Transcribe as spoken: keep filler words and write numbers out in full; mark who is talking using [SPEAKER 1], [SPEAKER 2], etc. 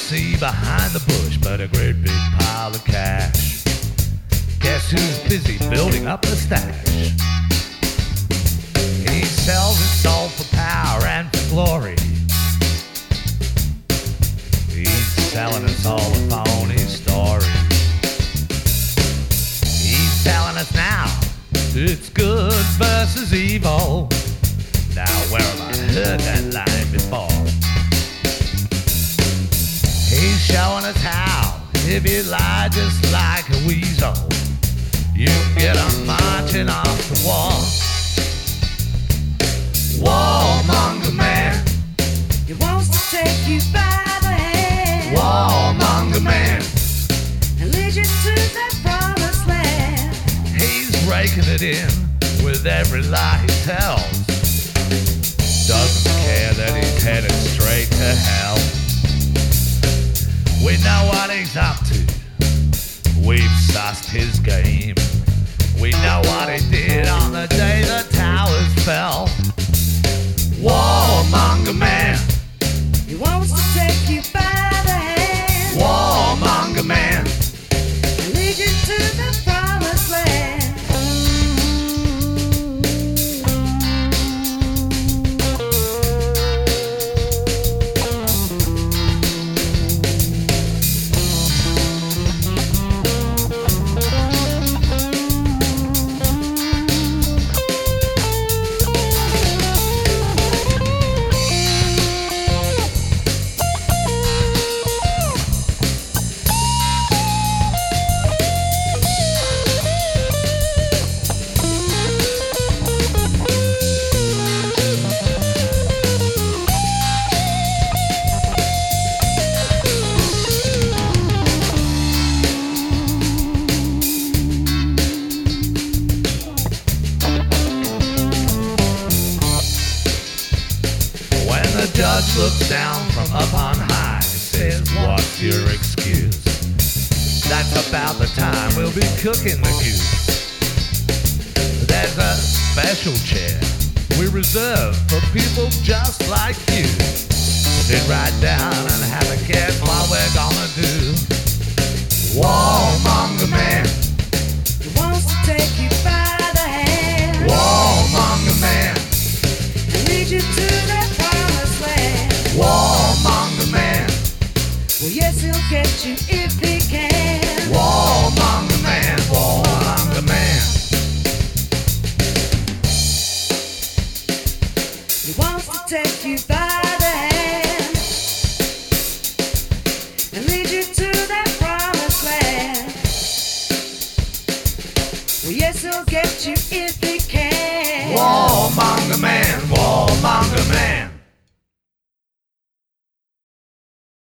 [SPEAKER 1] see behind the bush but a great big pile of cash. Guess who's busy building up a stash? He sells his soul for power and for glory. He's selling us all a phony story. He's telling us now it's good versus evil. Now where have I heard that line before? He's showing us how, if you lie just like a weasel, you get 'em marching off the wall. Warmonger man,
[SPEAKER 2] He wants to take you by the hand,
[SPEAKER 1] warmonger man,
[SPEAKER 2] and lead you to that promised land.
[SPEAKER 1] he's raking it in with every lie he tells. Doesn't care that he's headed straight to hell. We know what he's up to. We've sussed his game. We know what he did on the day the towers fell. Warmonger man,
[SPEAKER 2] He wants to take you by the hand,
[SPEAKER 1] warmonger man,
[SPEAKER 2] and lead you to the promised land.
[SPEAKER 1] The judge looks down from up on high, says, what's your excuse? That's about the time we'll be cooking the goose. There's a special chair we reserve for people just like you. Sit right down and have a guess what we're gonna do. Warmonger man,
[SPEAKER 2] He wants to take you by the hand,
[SPEAKER 1] warmonger man,
[SPEAKER 2] and lead you to that promised land.
[SPEAKER 1] warmonger man,
[SPEAKER 2] Well, yes, he'll get you if he can.
[SPEAKER 1] warmonger man, warmonger man.
[SPEAKER 2] He wants to take you by the hand and lead you to that promised land. Well, yes, he'll get you if he can.
[SPEAKER 1] Warmonger man, warmonger man.